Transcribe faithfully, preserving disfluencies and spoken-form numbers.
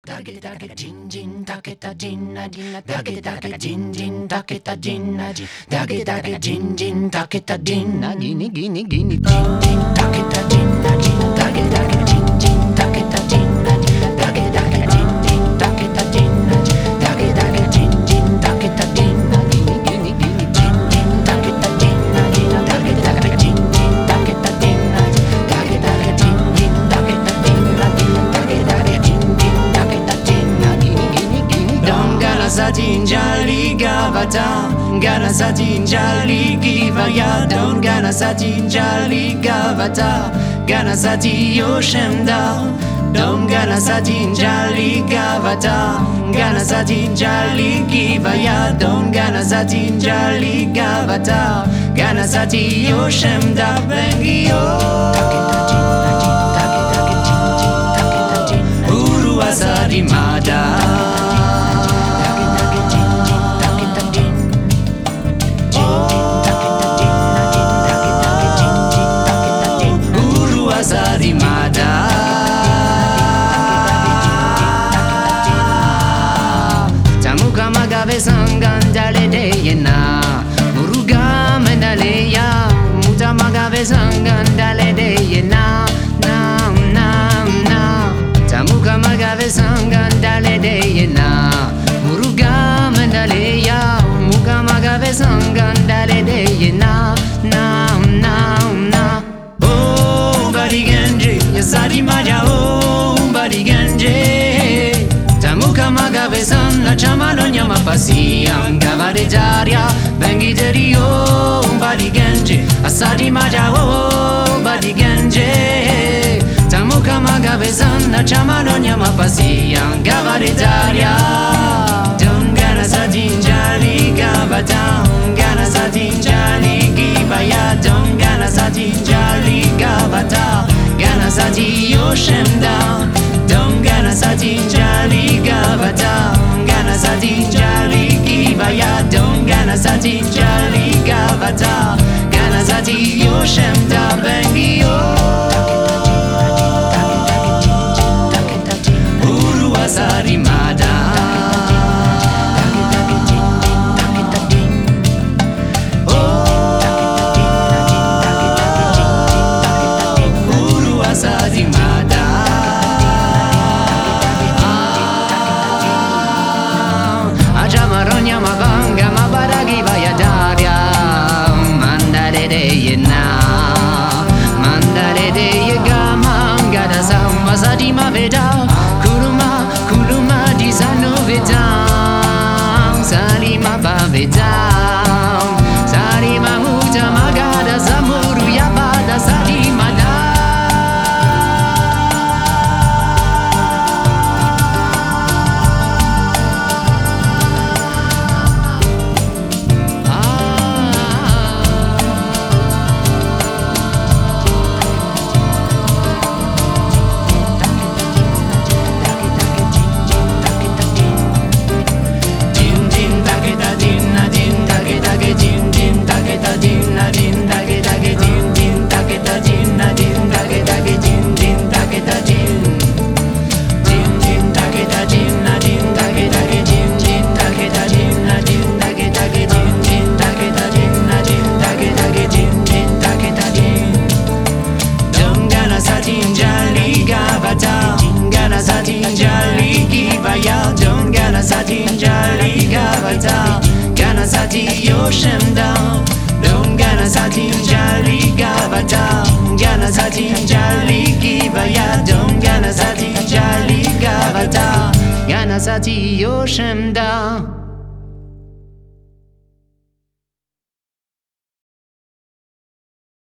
だけだけジンジンだけたジンナジンナだけだけジンジンだけたジンナジだけだけジンジンだけたジンナギニギニギニジンジンだけたジンナジだけだけジンジンだけたジンナジだけだけジンジンだけたジンナジだけだけジンジンだけたジンナギニギニギニジンジンだけたジンナジだけだけジンジンだけたジンナジだけだけジンジンだけたジンナジだけだけジンジンだけたジンナギニギニギニDong gana satin jali gavata Gana satin jali givaya Dong gana satin jali gavata Gana sati yoshemda Dong gana satin jali gavata Gana satin jali givaya Dong gana satin jali gavata Gana sati yoshemda Bengio Uru asari mada Sarimada Tamuka magave sangandale deyena Muruga menaleya Muta magave sangandale deyena Na na na Tamuka magave sangandale deyena Muruga menaleya Muka magave sangandale deyena Na na na Bari Genji, Yasari Maja, oh, Bari Genji. Tamuka Magave San, La Chamalo Nyama Pasi, Angavare Jaria, Bengi Derio, Bari Genji, Asari Maja, oh, Bari Genji. Tamuka Magave San, La Chamalo Nyama Pasi, Angavare Jaria. Don't gana satin jali gavata, gana satin jali givaya, don't gana satin jali gavata, gana sati yoshemda, don't gana satin jali gavata, gana satin jali givaya, don't gana satin jali gavata, gana sati yoshemda bengio. Uru asari mada. Masadi maveda, kuruma, kuruma di sanoveda, salima baveda, salima muta magada samuru yabada salimada. Satin jali gavata, gana sati yoshemda. Don't gana satin jali gavata, gana satin jali givaya. Don't gana satin jali gavata, gana sati yoshemda.